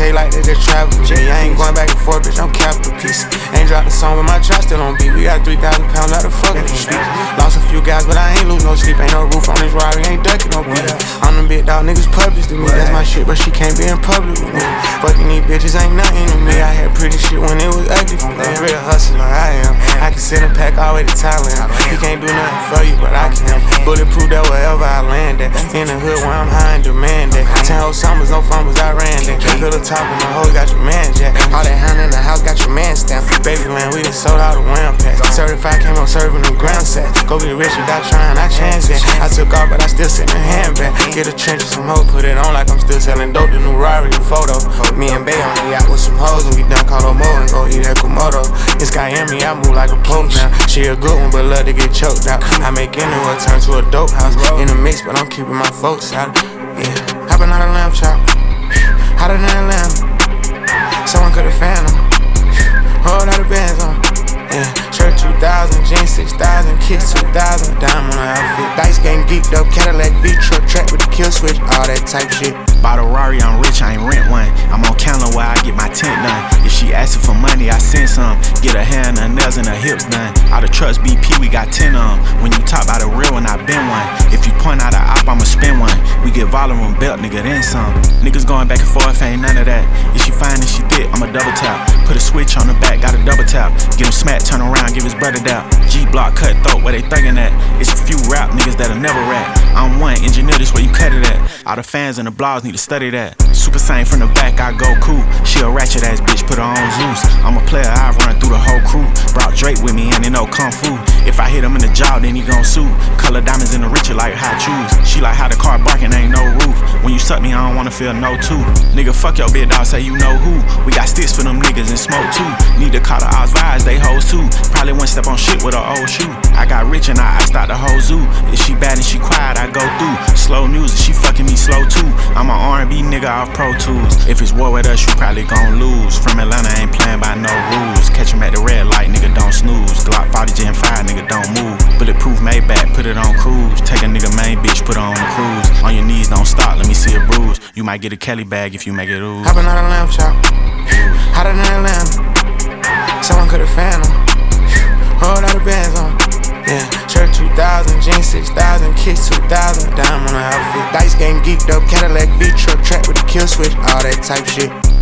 K like they just travel with me. I ain't going back and forth, bitch, I'm capital piece. Ain't dropped a song with my trap still on beat. We got 3,000 pounds out of fucking street. Lost a few guys, but I ain't lose no sleep. Ain't no roof on this Rari, ain't ducking no beat. I'm them big dog niggas public to me. That's my shit, but she can't be in public with me. Fucking these bitches ain't nothing to me. I had pretty shit when it was ugly for me. Real hustler, I am. I can send a pack all the way to Thailand. He can't do nothing for you, but I can. Bulletproof that wherever I land at. In the hood where I'm high and demand that. 10 whole summers, no fumbles, I ran that. Fill the top of my hoes, got your man jack. All that hand in the house, got your man stamp. Babyland, we done sold all the wham packs. Certified, came on serving them ground sacks. Go get rich without trying, I changed that. I took off, but I still sit in the handbag. Get a trench with some hoe, put it on like I'm still selling dope. The new Rari, a photo. Me and Bay on the yacht with some hoes, and we done call no more and go eat at Komodo. It's Miami, I move like a pope now. She a good one, but love to get choked out. I make Inwood turn to a dope house. In the mix, but I'm keeping my folks out. Yeah, hopping out a lamb chop. Hotter than a lamb. Someone could've found them. Whole lot of bands on. Yeah, shirt 2,000, jeans 6,000, kicks 2,000, dime on her outfit. Dice game geeked up, Cadillac V-truck, track with the kill switch, all that type shit. Bought a Rari, I'm rich, I ain't rent one. I'm on counter where I get my tent done. If she asking for money, I send some. Get her hair and her nails and her hips done. All the trucks BP, we got 10 of them. When you talk about a real one, I been one. If you point out a op, I'ma spin one. We get volume on belt, nigga, then some. Niggas going back and forth, ain't none of that. If she fine and she thick, I'ma double tap. Put a switch on the back, got a double tap. Get him smacked, turn around, give his brother down. G-block, cut throat, where they thuggin' at. It's a few rap niggas that'll never rap. I'm one, engineer this where you cut it at. All the fans and the blogs need to study that. Super Saiyan from the back, I go cool. She a ratchet ass bitch, put her on Zeus. I'm a player, I run through the whole crew. Brought Drake with me and they know Kung Fu. If I hit him in the jaw, then he gon' sue. Color diamonds in the richer like high shoes. She like how the car barking, ain't no roof. When you suck me, I don't wanna feel no too. Nigga, fuck your bitch dog, say you know who. We got sticks for them niggas and smoke too. Need to call the odds vibes, they hoes too. Probably one step on shit with an old shoe. I got rich and I iced out the whole zoo. If she bad and she quiet, I go through. Slow music, she fucking me slow too. I'm a R&B nigga off Pro Tools. If it's war with us, you probably gon' lose. From Atlanta, ain't playing by no rules. Catch him at the red light, nigga, don't snooze. Glock 40 Gen 5, nigga, don't move. Bulletproof Maybach, put it on cruise. Take a nigga main bitch, put her on the cruise. On your knees, don't stop, let me see a bruise. You might get a Kelly bag if you make it ooze. Hopping out a lamb chop. Hotter than a lamb. Someone could've found them. Whole lot of bands on. Yeah, shirt 2,000, jeans 6,000, kicks 2,000, dime on her outfit. Dice game geeked up, Cadillac V-truck, track with the kill switch, all that type shit.